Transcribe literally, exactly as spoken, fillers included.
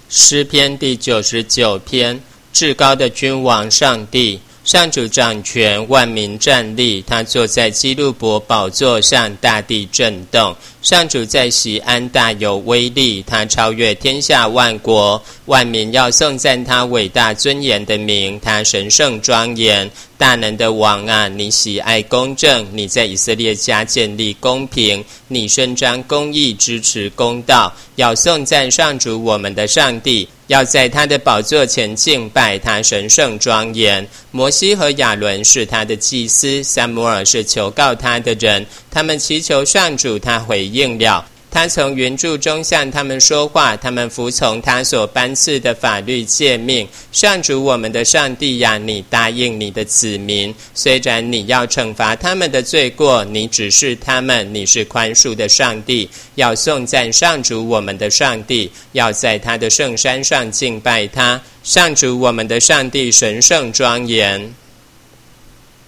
诗篇第九十九篇，至高的君王上帝，上主掌权，万民站立，他坐在基路伯宝座上，大地震动。上主在锡安大有威力，他超越天下万国，万民要颂赞他伟大尊严的名，他神圣庄严。大能的王啊，你喜爱公正，你在以色列家建立公平，你伸张公义，支持公道，要颂赞上主我们的上帝，要在他的宝座前敬拜他，神圣庄严。摩西和亚伦是他的祭司，撒母耳是求告他的人，他们祈求上主，他回应了。他从云柱中向他们说话，他们服从他所颁赐的法律诫命。上主我们的上帝呀，你答应你的子民，虽然你要惩罚他们的罪过，你指示他们，你是宽恕的上帝。要颂赞上主我们的上帝，要在他的圣山上敬拜他。上主我们的上帝神圣庄严。